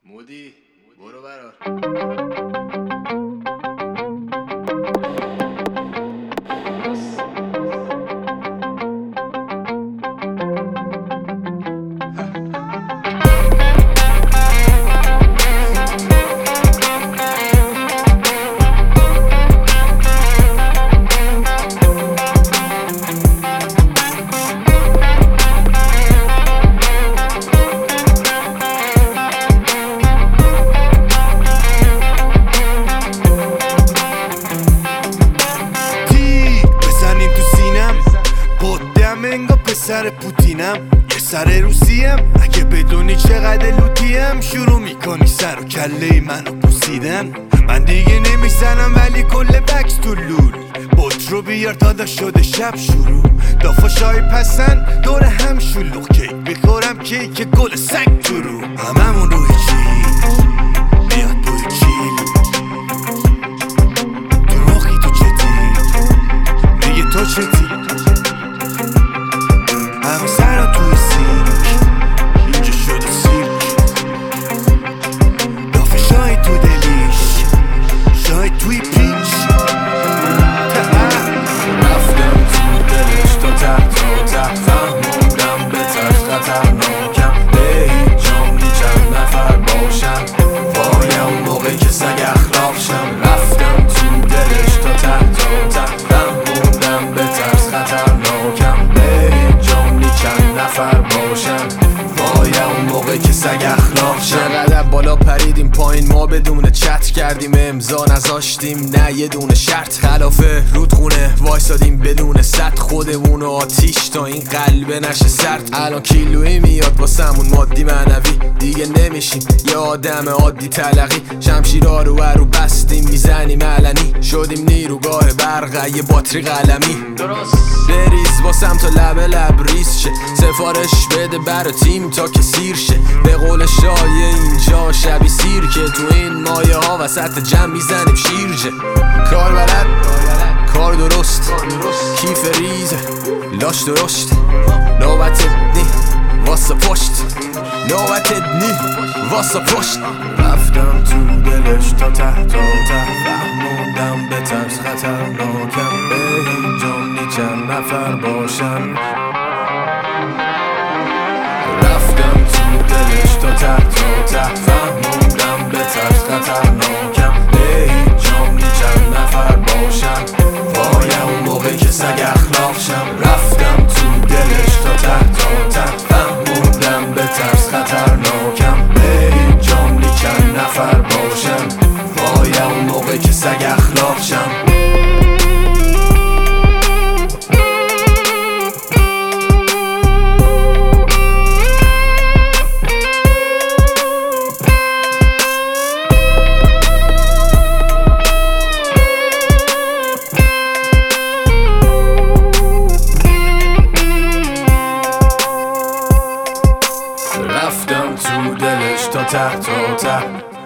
مودی برو برار. انگار پسر پوتینم یه سر روسیم. اگه بدونی چقدر لوتیم شروع میکنی سر و کله منو بوسیدن. من دیگه نمیزنم ولی کل بکس تو لول. بوت رو بیار داداش شده شب شروع. دافاشای پسن دور هم شلوغ کیک بخورم کیک گل سگ تو رو. هممون روی چیل میاد بوی چیل تو مخی تو چتی میگه تو چتی. همه سرا توی سیرک اینجا شده سیرک. دافه شای تو دلیش شای توی پیچ. رفتم تو دلش تا ته فهموندم به ترس خطرناکم. به هیچ جام چند نفر باشن وای اون موقع که سگ اخلاق شم. رفتم تو دلش تا ته فهموندم به ترس خطرناکم. به هیچ جام چند نفر باشن وای اون موقع که سگ اخلاق شم. چقدر بالا پریدیم پایین ما بدون چت کردیم امضا نذاشتیم نه یه دونه شرط. خلاف رودخونه وایسادیم بدون سد خودمون و آتیش تا این قلبه نشه سرد. الان کیلویی میاد واسمون مادی معنوی دیگه نمیشیم یه آدم عادی تلقی. شمشیرها رو بستیم میزنیم علنی شدیم نیروگاه برق یه باتری قلمی. بریز واسم تا لب ریز شه سفارش بده برا تیم تا که سیر شه. به قول شایه اینجا شبی سیر که تو این مایه ها وسط جمع میزنیم شیرجه. کار بلد کار درست کیف ریزه لاش درشت. نوبت نی واسه پشت نوبت نی واسه پشت. رفتم تو دلش تا ته فهموندم به ترس خطرناکم. به هیچ جام نی چند نفر باشن. رفتم تو دلش تا ته فهموندم به ترس خطرناکم. به هیچ جام نی چند نفر باشن وای اون موقع که سگ اخلاق شم. رفتم تو دلش تا ته فهموندم به ترس خطرناکم. به هیچ جام نی چند نفر باشن وای اون موقع که سگ اخلاق شم. رفتم تو دلش تا ته